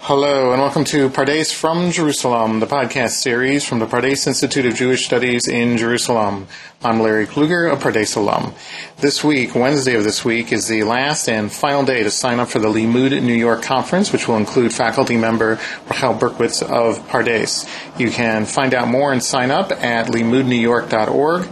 Hello, and welcome to Pardes from Jerusalem, the podcast series from the Pardes Institute of Jewish Studies in Jerusalem. I'm Larry Kluger, a Pardes alum. This week, Wednesday of this week, is the last and final day to sign up for the Limud New York Conference, which will include faculty member Rachel Berkowitz of Pardes. You can find out more and sign up at limudnewyork.org,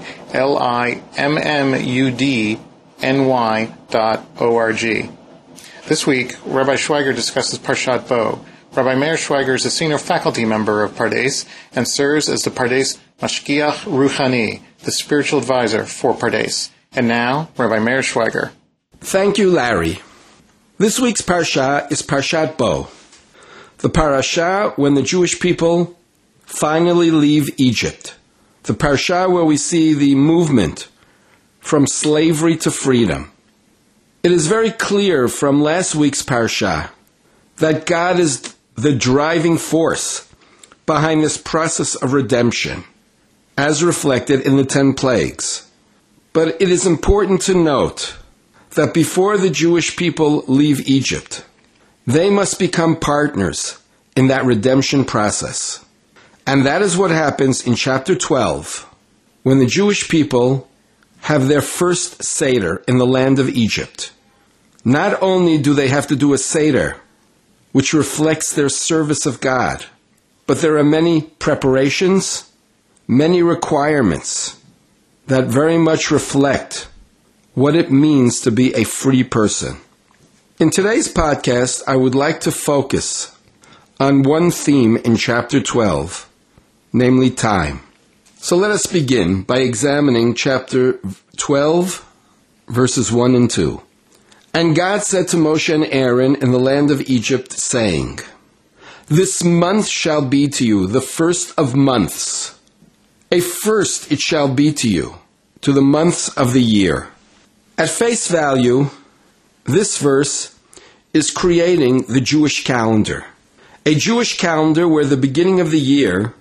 limmudny.org. This week, Rabbi Schweiger discusses Parshat Bo. Rabbi Meir Schweiger is a senior faculty member of Pardes and serves as the Pardes Mashgiach Ruchani, the spiritual advisor for Pardes. And now, Rabbi Meir Schweiger. Thank you, Larry. This week's Parsha is Parshat Bo, the Parasha when the Jewish people finally leave Egypt, the Parsha where we see the movement from slavery to freedom. It is very clear from last week's Parsha that God is the driving force behind this process of redemption, as reflected in the 10 plagues. But it is important to note that before the Jewish people leave Egypt, they must become partners in that redemption process. And that is what happens in chapter 12, when the Jewish people have their first Seder in the land of Egypt. Not only do they have to do a Seder, which reflects their service of God, but there are many preparations, many requirements that very much reflect what it means to be a free person. In today's podcast, I would like to focus on one theme in chapter 12, namely time. So let us begin by examining chapter 12, verses 1 and 2. And God said to Moshe and Aaron in the land of Egypt, saying, This month shall be to you the first of months. A first it shall be to you, to the months of the year. At face value, this verse is creating the Jewish calendar. A Jewish calendar where the beginning of the year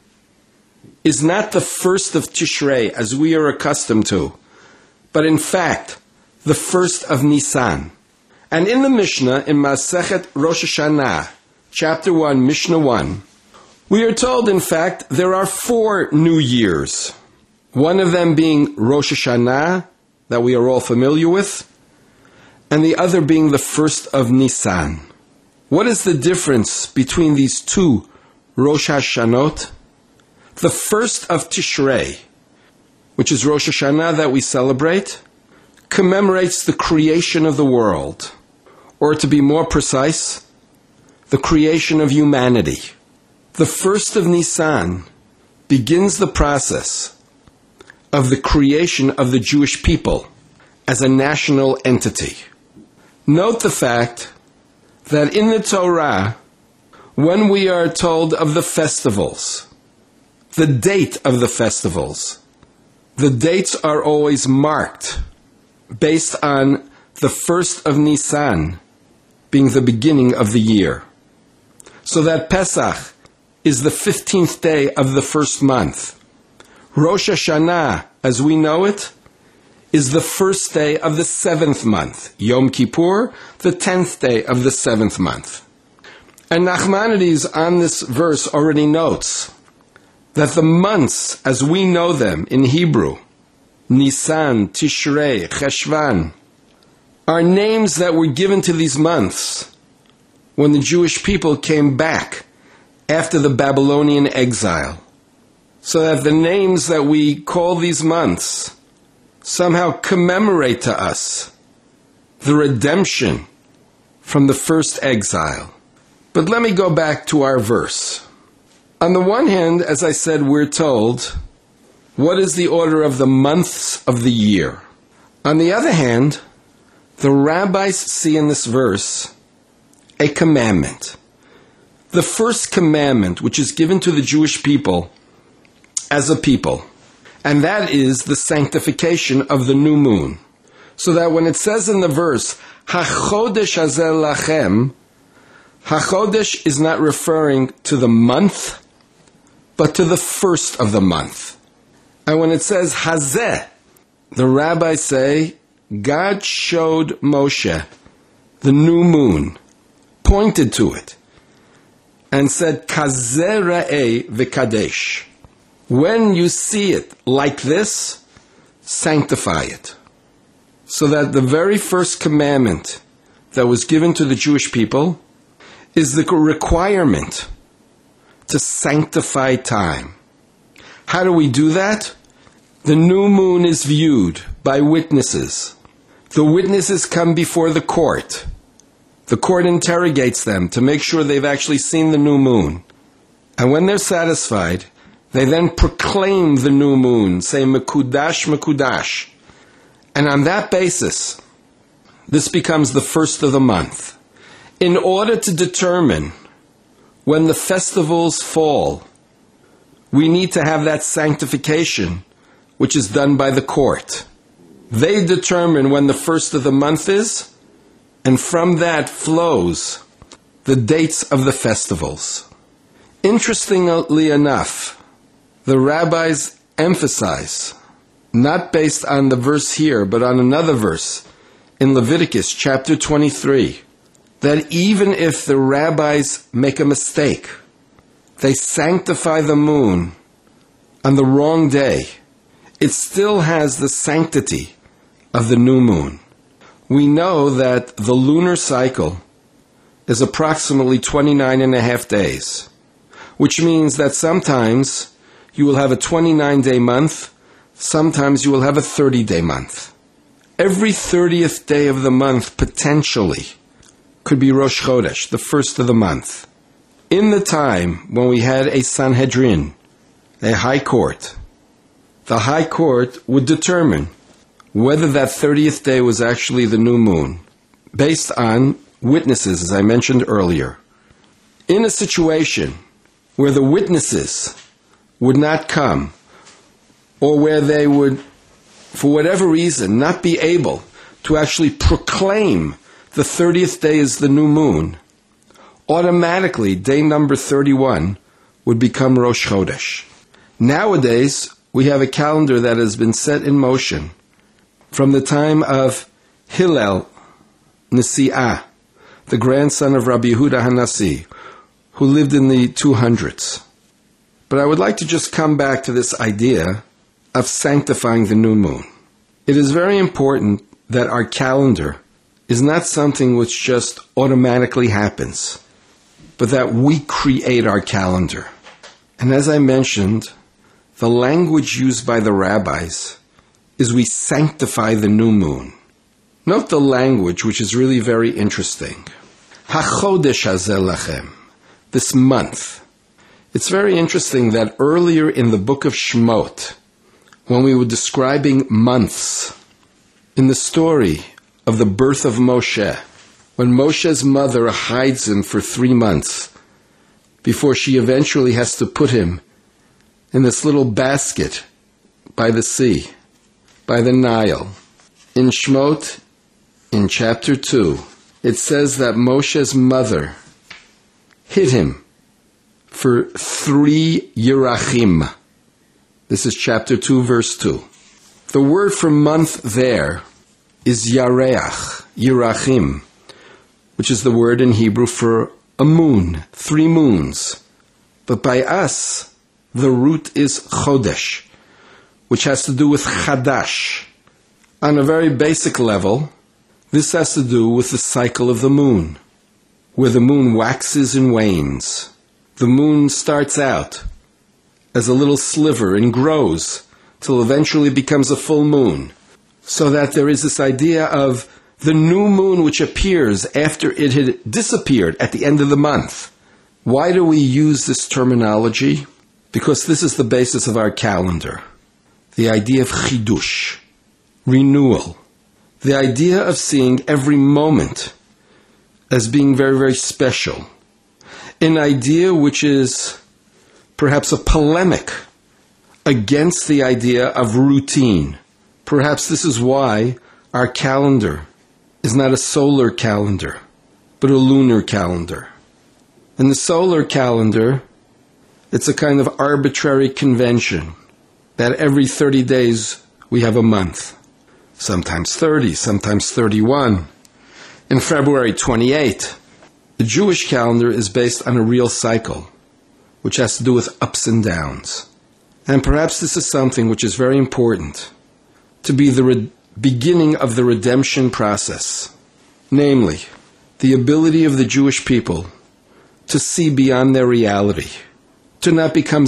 is not the first of Tishrei, as we are accustomed to, but in fact, the first of Nisan. And in the Mishnah, in Masechet Rosh Hashanah, chapter 1, Mishnah 1, we are told, in fact, there are 4 new years. One of them being Rosh Hashanah, that we are all familiar with, and the other being the first of Nisan. What is the difference between these 2 Rosh Hashanot? The first of Tishrei, which is Rosh Hashanah that we celebrate, commemorates the creation of the world, or to be more precise, the creation of humanity. The first of Nisan begins the process of the creation of the Jewish people as a national entity. Note the fact that in the Torah, when we are told of the festivals, the date of the festivals, the dates are always marked based on the first of Nisan being the beginning of the year. So that Pesach is the 15th day of the first month. Rosh Hashanah, as we know it, is the first day of the 7th month. Yom Kippur, the 10th day of the 7th month. And Nachmanides on this verse already notes that the months, as we know them in Hebrew, Nisan, Tishrei, Cheshvan, are names that were given to these months when the Jewish people came back after the Babylonian exile. So that the names that we call these months somehow commemorate to us the redemption from the first exile. But let me go back to our verse. On the one hand, as I said, we're told what is the order of the months of the year. On the other hand, the rabbis see in this verse a commandment. The first commandment which is given to the Jewish people as a people, and that is the sanctification of the new moon. So that when it says in the verse, HaChodesh Hazeh Lachem, HaChodesh is not referring to the month, but to the first of the month. And when it says Hazeh, the rabbis say, God showed Moshe the new moon, pointed to it, and said, Kazeh ra'eh v'kadesh. When you see it like this, sanctify it. So that the very first commandment that was given to the Jewish people is the requirement to sanctify time. How do we do that? The new moon is viewed by witnesses. The witnesses come before the court. The court interrogates them to make sure they've actually seen the new moon. And when they're satisfied, they then proclaim the new moon, say, Mekudash, Mekudash. And on that basis, this becomes the first of the month. In order to determine when the festivals fall, we need to have that sanctification, which is done by the court. They determine when the first of the month is, and from that flows the dates of the festivals. Interestingly enough, the rabbis emphasize, not based on the verse here, but on another verse in Leviticus chapter 23, that even if the rabbis make a mistake, they sanctify the moon on the wrong day, it still has the sanctity of the new moon. We know that the lunar cycle is approximately 29 and a half days, which means that sometimes you will have a 29-day month, sometimes you will have a 30-day month. Every 30th day of the month potentially could be Rosh Chodesh, the first of the month. In the time when we had a Sanhedrin, a high court, the high court would determine whether that 30th day was actually the new moon, based on witnesses, as I mentioned earlier. In a situation where the witnesses would not come, or where they would, for whatever reason, not be able to actually proclaim the 30th day as the new moon, automatically day number 31 would become Rosh Chodesh. Nowadays, we have a calendar that has been set in motion from the time of Hillel Nasi'ah, the grandson of Rabbi Yehuda HaNasi, who lived in the 200s. But I would like to just come back to this idea of sanctifying the new moon. It is very important that our calendar is not something which just automatically happens, but that we create our calendar. And as I mentioned, the language used by the rabbis is we sanctify the new moon. Note the language, which is really very interesting. HaChodesh hazeh lachem, this month. It's very interesting that earlier in the book of Shemot, when we were describing months, in the story of the birth of Moshe, when Moshe's mother hides him for 3 months before she eventually has to put him in this little basket by the sea, by the Nile. In Shemot, in chapter 2, it says that Moshe's mother hid him for 3 Yerachim. This is chapter 2, verse 2. The word for month there is Yareach, Yerachim, which is the word in Hebrew for a moon, 3 moons. But by us, the root is Chodesh, which has to do with Chadash. On a very basic level, this has to do with the cycle of the moon, where the moon waxes and wanes. The moon starts out as a little sliver and grows till eventually becomes a full moon. So that there is this idea of the new moon which appears after it had disappeared at the end of the month. Why do we use this terminology? Because this is the basis of our calendar. The idea of chidush, renewal. The idea of seeing every moment as being very, very special. An idea which is perhaps a polemic against the idea of routine. Perhaps this is why our calendar is not a solar calendar, but a lunar calendar. In the solar calendar, it's a kind of arbitrary convention that every 30 days we have a month. Sometimes 30, sometimes 31. In February 28, The Jewish calendar is based on a real cycle, which has to do with ups and downs. And perhaps this is something which is very important to be the beginning of the redemption process, namely, the ability of the Jewish people to see beyond their reality, to not become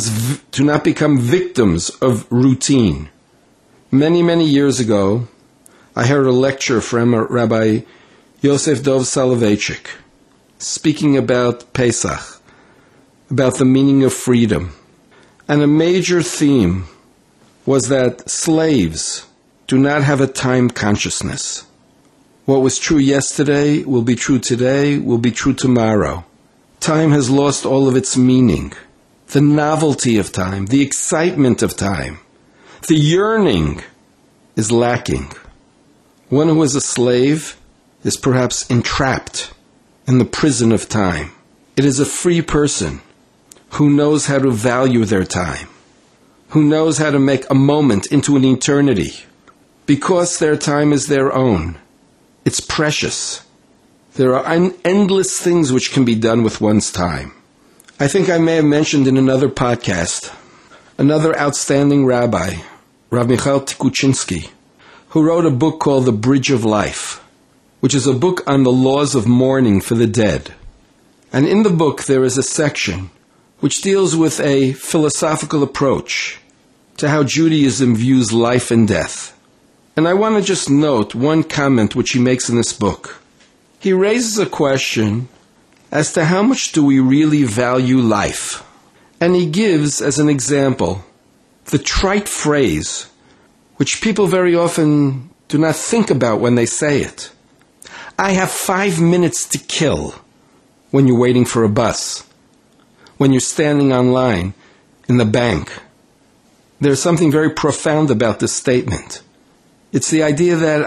victims of routine. Many, many years ago, I heard a lecture from Rabbi Yosef Dov Soloveitchik speaking about Pesach, about the meaning of freedom. And a major theme was that slaves do not have a time consciousness. What was true yesterday will be true today, will be true tomorrow. Time has lost all of its meaning. The novelty of time, the excitement of time, the yearning is lacking. One who is a slave is perhaps entrapped in the prison of time. It is a free person who knows how to value their time, who knows how to make a moment into an eternity, because their time is their own. It's precious. There are endless things which can be done with one's time. I think I may have mentioned in another podcast another outstanding rabbi, Rav Michael Tikuchinsky, who wrote a book called The Bridge of Life, which is a book on the laws of mourning for the dead. And in the book there is a section which deals with a philosophical approach to how Judaism views life and death. And I want to just note one comment which he makes in this book. He raises a question as to how much do we really value life. And he gives, as an example, the trite phrase, which people very often do not think about when they say it. I have 5 minutes to kill when you're waiting for a bus, when you're standing online in the bank. There's something very profound about this statement. It's the idea that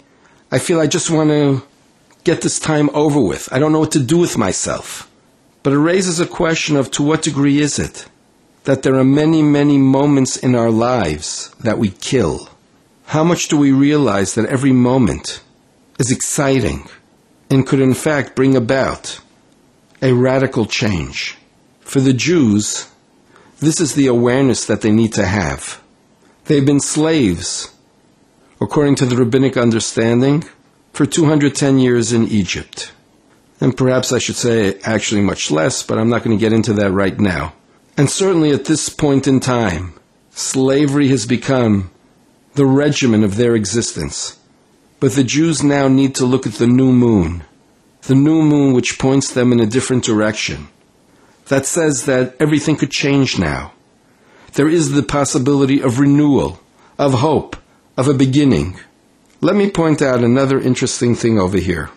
I feel I just want to get this time over with. I don't know what to do with myself. But it raises a question of to what degree is it that there are many, many moments in our lives that we kill? How much do we realize that every moment is exciting and could in fact bring about a radical change? For the Jews, this is the awareness that they need to have. They've been slaves, according to the rabbinic understanding, for 210 years in Egypt. And perhaps I should say actually much less, but I'm not going to get into that right now. And certainly at this point in time, slavery has become the regimen of their existence. But the Jews now need to look at the new moon which points them in a different direction, that says that everything could change now. There is the possibility of renewal, of hope, of a beginning. Let me point out another interesting thing over here.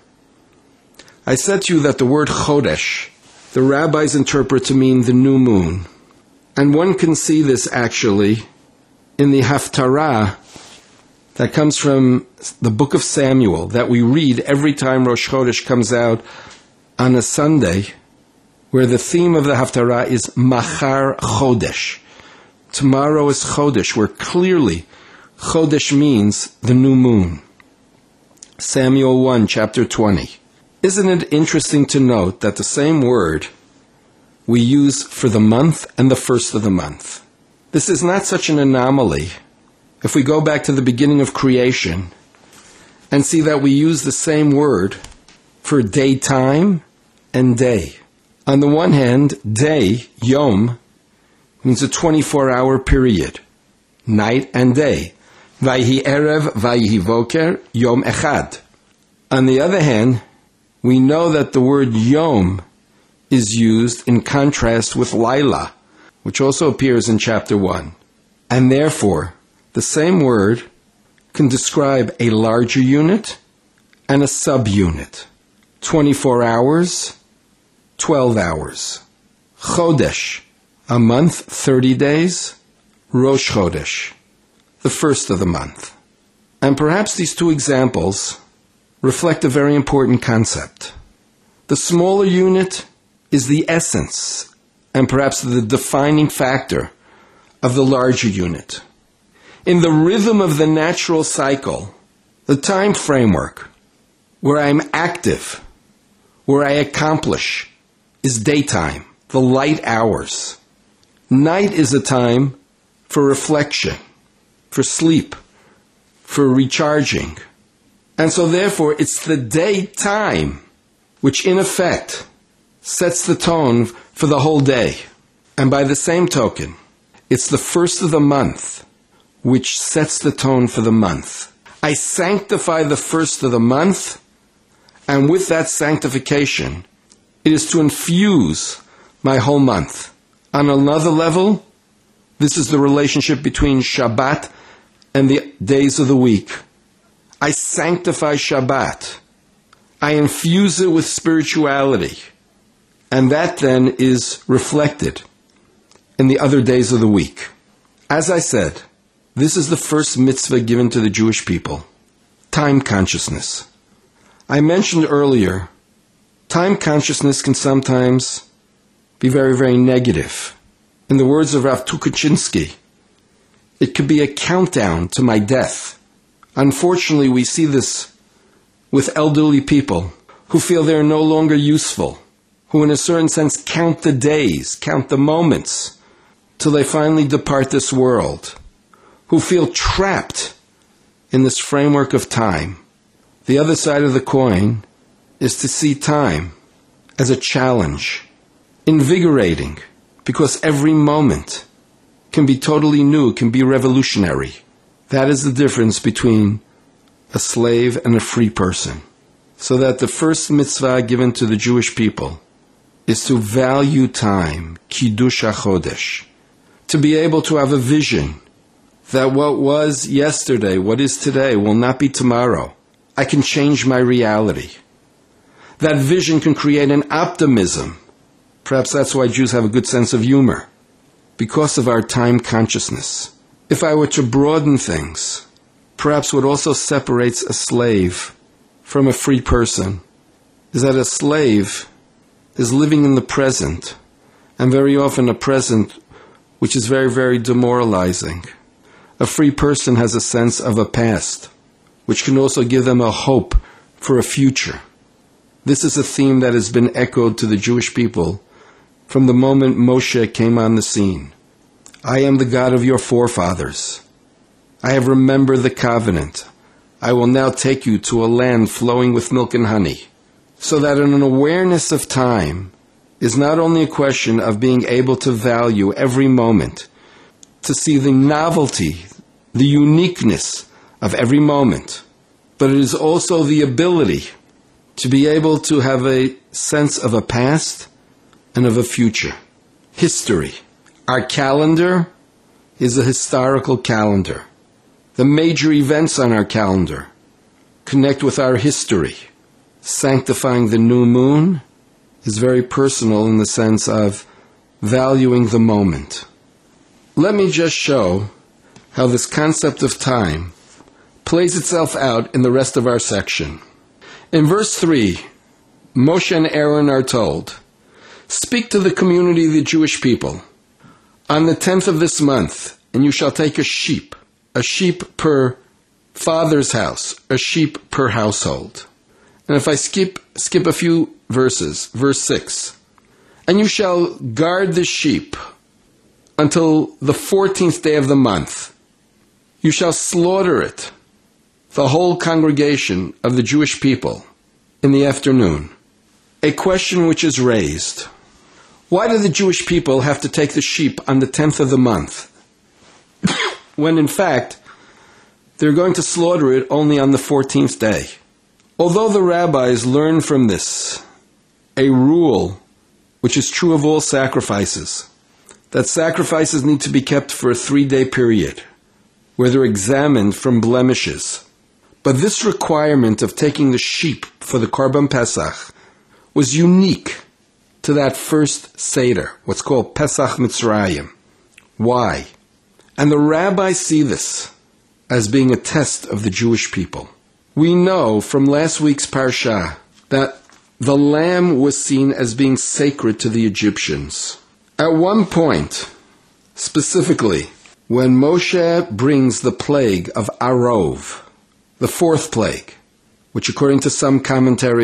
I said to you that the word Chodesh, the rabbis interpret to mean the new moon. And one can see this actually in the Haftarah that comes from the book of Samuel that we read every time Rosh Chodesh comes out on a Sunday, where the theme of the Haftarah is Machar Chodesh. Tomorrow is Chodesh, where clearly Chodesh means the new moon. Samuel 1, chapter 20. Isn't it interesting to note that the same word we use for the month and the first of the month? This is not such an anomaly if we go back to the beginning of creation and see that we use the same word for daytime and day. On the one hand, day, yom, means a 24-hour period, night and day. Vayhi erev, vayhi voker, yom echad. On the other hand, we know that the word yom is used in contrast with Laila, which also appears in chapter 1. And therefore, the same word can describe a larger unit and a subunit. 24 hours, 12 hours. Chodesh, a month, 30 days. Rosh Chodesh, the first of the month. And perhaps these two examples reflect a very important concept. The smaller unit is the essence and perhaps the defining factor of the larger unit. In the rhythm of the natural cycle, the time framework where I'm active, where I accomplish, is daytime, the light hours. Night is a time for reflection, for sleep, for recharging. And so therefore, it's the daytime which in effect sets the tone for the whole day. And by the same token, it's the first of the month which sets the tone for the month. I sanctify the first of the month, and with that sanctification, it is to infuse my whole month. On another level, this is the relationship between Shabbat and the days of the week. I sanctify Shabbat. I infuse it with spirituality. And that then is reflected in the other days of the week. As I said, this is the first mitzvah given to the Jewish people. Time consciousness. I mentioned earlier, time consciousness can sometimes be very, very negative. In the words of Rav Tukachinsky, it could be a countdown to my death. Unfortunately, we see this with elderly people who feel they're no longer useful, who in a certain sense count the days, count the moments, till they finally depart this world, who feel trapped in this framework of time. The other side of the coin is to see time as a challenge, invigorating, because every moment can be totally new, can be revolutionary. That is the difference between a slave and a free person. So that the first mitzvah given to the Jewish people is to value time, Kiddush HaChodesh, to be able to have a vision that what was yesterday, what is today, will not be tomorrow. I can change my reality. That vision can create an optimism. Perhaps that's why Jews have a good sense of humor, because of our time consciousness. If I were to broaden things, perhaps what also separates a slave from a free person is that a slave is living in the present, and very often a present which is very, very demoralizing. A free person has a sense of a past, which can also give them a hope for a future. This is a theme that has been echoed to the Jewish people from the moment Moshe came on the scene. I am the God of your forefathers. I have remembered the covenant. I will now take you to a land flowing with milk and honey. So that an awareness of time is not only a question of being able to value every moment, to see the novelty, the uniqueness of every moment, but it is also the ability to be able to have a sense of a past and of a future. History. Our calendar is a historical calendar. The major events on our calendar connect with our history. Sanctifying the new moon is very personal in the sense of valuing the moment. Let me just show how this concept of time plays itself out in the rest of our section. In verse 3, Moshe and Aaron are told, "Speak to the community of the Jewish people. On the 10th of this month, and you shall take a sheep per father's house, a sheep per household." And if I skip a few verses, verse 6, "And you shall guard the sheep until the 14th day of the month. You shall slaughter it, the whole congregation of the Jewish people, in the afternoon." A question which is raised. Why do the Jewish people have to take the sheep on the 10th of the month, when in fact they're going to slaughter it only on the 14th day? Although the rabbis learn from this a rule which is true of all sacrifices, that sacrifices need to be kept for a 3-day period, where they're examined from blemishes. But this requirement of taking the sheep for the Korban Pesach was unique to that first Seder, what's called Pesach Mitzrayim. Why? And the rabbis see this as being a test of the Jewish people. We know from last week's Parsha that the lamb was seen as being sacred to the Egyptians. At one point, specifically, when Moshe brings the plague of Arov, the 4th plague, which according to some commentaries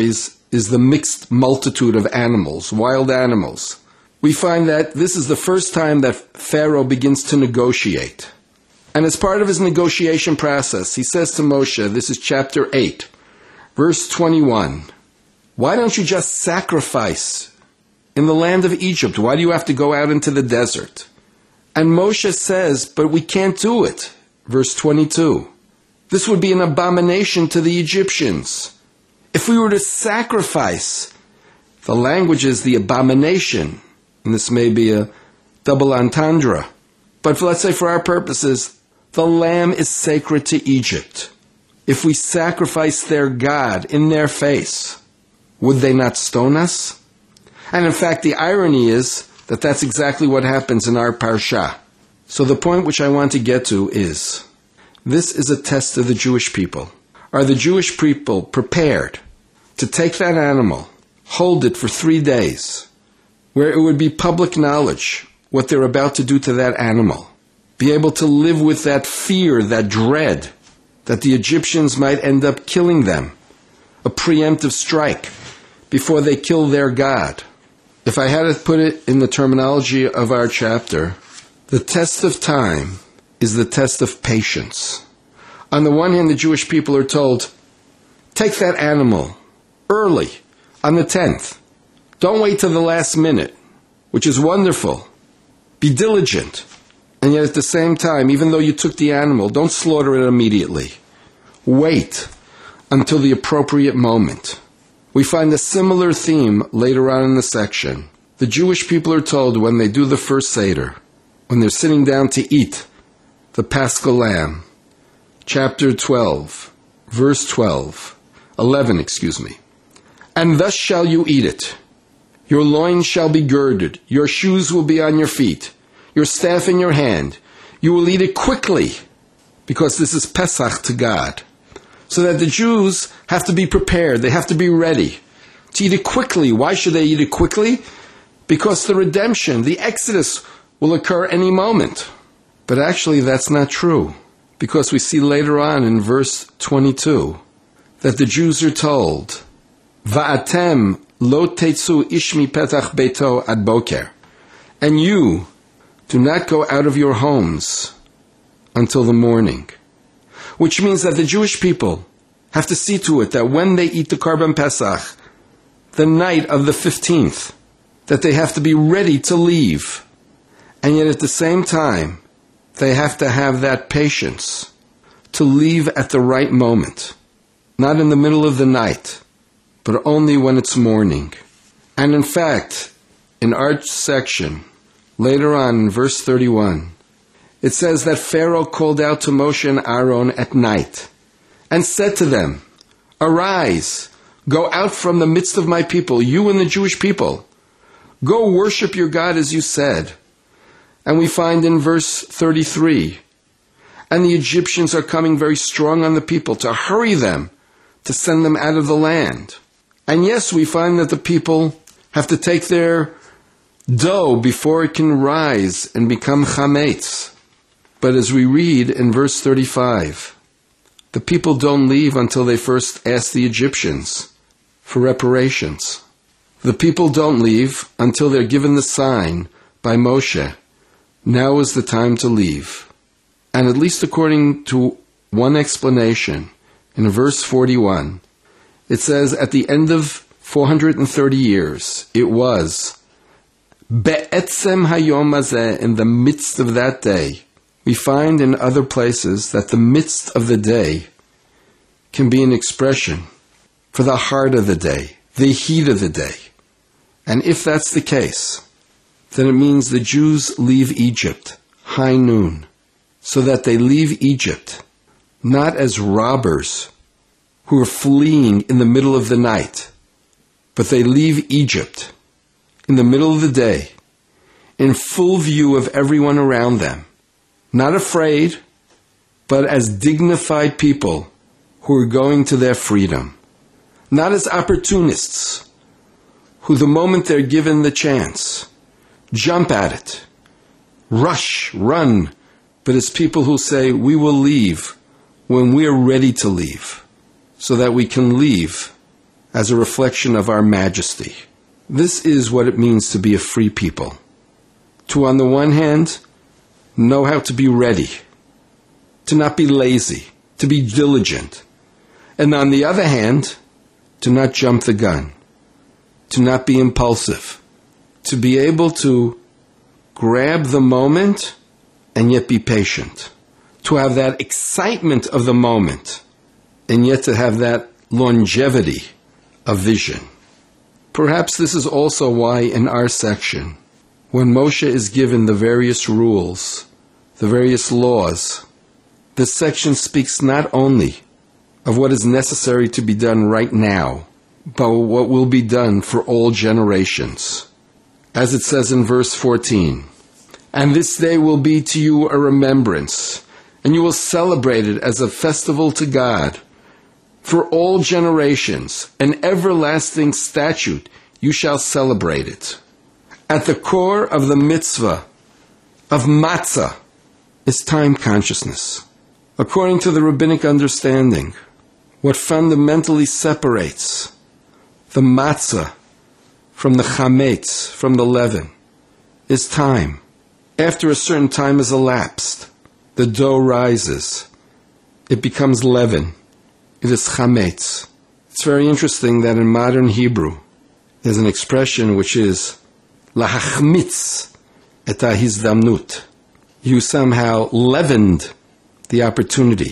is the mixed multitude of animals, wild animals. We find that this is the first time that Pharaoh begins to negotiate. And as part of his negotiation process, he says to Moshe, this is chapter 8, verse 21, why don't you just sacrifice in the land of Egypt? Why do you have to go out into the desert? And Moshe says, but we can't do it. Verse 22, this would be an abomination to the Egyptians. If we were to sacrifice, the language is the abomination, and this may be a double entendre, but let's say for our purposes, the lamb is sacred to Egypt. If we sacrifice their God in their face, would they not stone us? And in fact, the irony is that that's exactly what happens in our parsha. So the point which I want to get to is, this is a test of the Jewish people. Are the Jewish people prepared to take that animal, hold it for 3 days, where it would be public knowledge what they're about to do to that animal, be able to live with that fear, that dread, that the Egyptians might end up killing them, a preemptive strike, before they kill their God? If I had to put it in the terminology of our chapter, the test of time is the test of patience. On the one hand, the Jewish people are told, take that animal early, on the 10th. Don't wait till the last minute, which is wonderful. Be diligent. And yet at the same time, even though you took the animal, don't slaughter it immediately. Wait until the appropriate moment. We find a similar theme later on in the section. The Jewish people are told when they do the first Seder, when they're sitting down to eat the Paschal Lamb, chapter 12, verse 11, and thus shall you eat it. Your loins shall be girded, your shoes will be on your feet, your staff in your hand. You will eat it quickly, because this is Pesach to God. So that the Jews have to be prepared, they have to be ready to eat it quickly. Why should they eat it quickly? Because the redemption, the Exodus, will occur any moment. But actually that's not true, because we see later on in verse 22 that the Jews are told, Va'atem lo tetzu ishmi petach beito ad boker, and you do not go out of your homes until the morning. Which means that the Jewish people have to see to it that when they eat the Karban Pesach, the night of the 15th, that they have to be ready to leave. And yet at the same time, they have to have that patience to leave at the right moment. Not in the middle of the night, but only when it's morning. And in fact, in our section, later on in verse 31, it says that Pharaoh called out to Moshe and Aaron at night and said to them, arise, go out from the midst of my people, you and the Jewish people. Go worship your God as you said. And we find in verse 33, and the Egyptians are coming very strong on the people to hurry them, to send them out of the land. And yes, we find that the people have to take their dough before it can rise and become chametz. But as we read in verse 35, the people don't leave until they first ask the Egyptians for reparations. The people don't leave until they're given the sign by Moshe. Now is the time to leave. And at least according to one explanation, in verse 41, it says at the end of 430 years, it was Be'etzem hayom hazeh, in the midst of that day. We find in other places that the midst of the day can be an expression for the heart of the day, the heat of the day. And if that's the case, then it means the Jews leave Egypt, high noon, so that they leave Egypt not as robbers who are fleeing in the middle of the night, but they leave Egypt in the middle of the day, in full view of everyone around them, not afraid, but as dignified people who are going to their freedom, not as opportunists who the moment they're given the chance, jump at it, rush, run, but as people who say, we will leave when we are ready to leave, so that we can leave as a reflection of our majesty. This is what it means to be a free people. To, on the one hand, know how to be ready, to not be lazy, to be diligent, and on the other hand, to not jump the gun, to not be impulsive, to be able to grab the moment and yet be patient, to have that excitement of the moment and yet to have that longevity of vision. Perhaps this is also why in our section, when Moshe is given the various rules, the various laws, this section speaks not only of what is necessary to be done right now, but what will be done for all generations. As it says in verse 14, "And this day will be to you a remembrance, and you will celebrate it as a festival to God. For all generations, an everlasting statute, you shall celebrate it." At the core of the mitzvah of matzah is time consciousness. According to the rabbinic understanding, what fundamentally separates the matzah from the chametz, from the leaven, is time. After a certain time has elapsed, the dough rises. It becomes leaven. It is chametz. It's very interesting that in modern Hebrew, there's an expression which is lahachmitz et hahizdamnut. You somehow leavened the opportunity.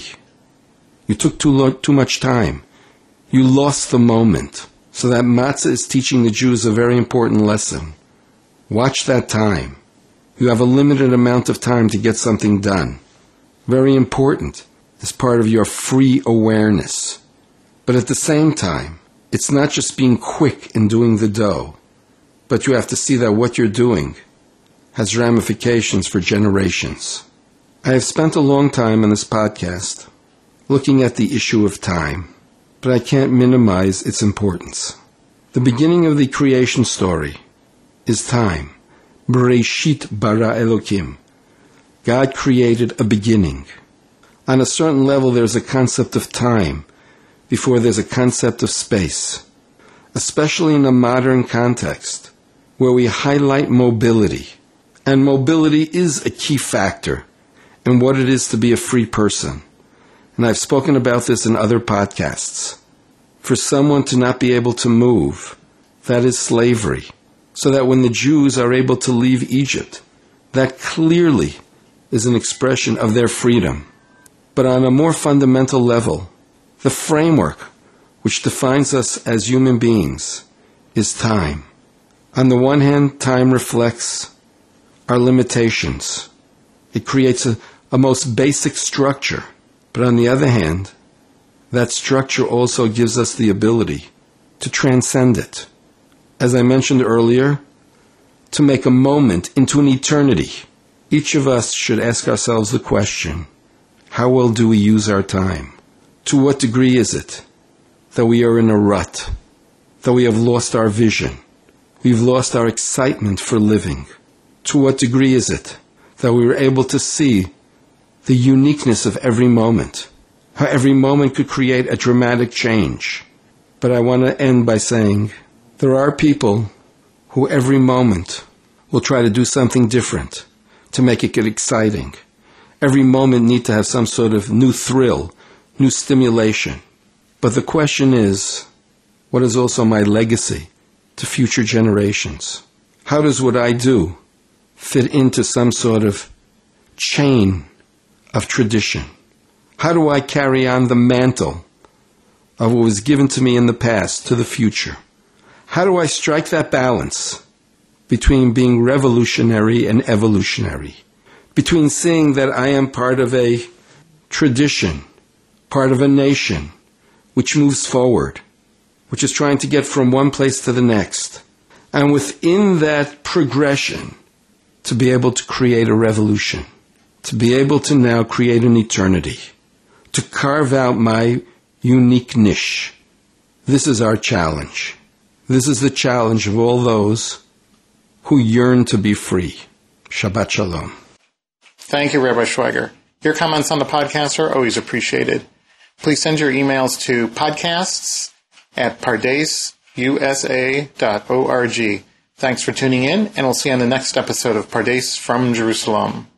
You took too much time. You lost the moment. So that matzah is teaching the Jews a very important lesson. Watch that time. You have a limited amount of time to get something done. Very important as part of your free awareness. But at the same time, it's not just being quick in doing the dough, but you have to see that what you're doing has ramifications for generations. I have spent a long time in this podcast looking at the issue of time, but I can't minimize its importance. The beginning of the creation story is time. Bereshit bara Elokim. God created a beginning. On a certain level, there's a concept of time before there's a concept of space, especially in a modern context where we highlight mobility. And mobility is a key factor in what it is to be a free person. And I've spoken about this in other podcasts. For someone to not be able to move, that is slavery. So that when the Jews are able to leave Egypt, that clearly is an expression of their freedom. But on a more fundamental level, the framework which defines us as human beings is time. On the one hand, time reflects our limitations. It creates a most basic structure. But on the other hand, that structure also gives us the ability to transcend it. As I mentioned earlier, to make a moment into an eternity. Each of us should ask ourselves the question, how well do we use our time? To what degree is it that we are in a rut, that we have lost our vision, we've lost our excitement for living? To what degree is it that we were able to see the uniqueness of every moment, how every moment could create a dramatic change? But I want to end by saying, there are people who every moment will try to do something different to make it exciting. Every moment need to have some sort of new thrill, new stimulation. But the question is, what is also my legacy to future generations? How does what I do fit into some sort of chain of tradition? How do I carry on the mantle of what was given to me in the past to the future? How do I strike that balance between being revolutionary and evolutionary? Between seeing that I am part of a tradition, part of a nation, which moves forward, which is trying to get from one place to the next, and within that progression, to be able to create a revolution, to be able to now create an eternity, to carve out my unique niche. This is our challenge. This is the challenge of all those who yearn to be free. Shabbat Shalom. Thank you, Rabbi Schweiger. Your comments on the podcast are always appreciated. Please send your emails to podcasts at pardasusa.org. Thanks for tuning in, and we'll see you on the next episode of Pardes from Jerusalem.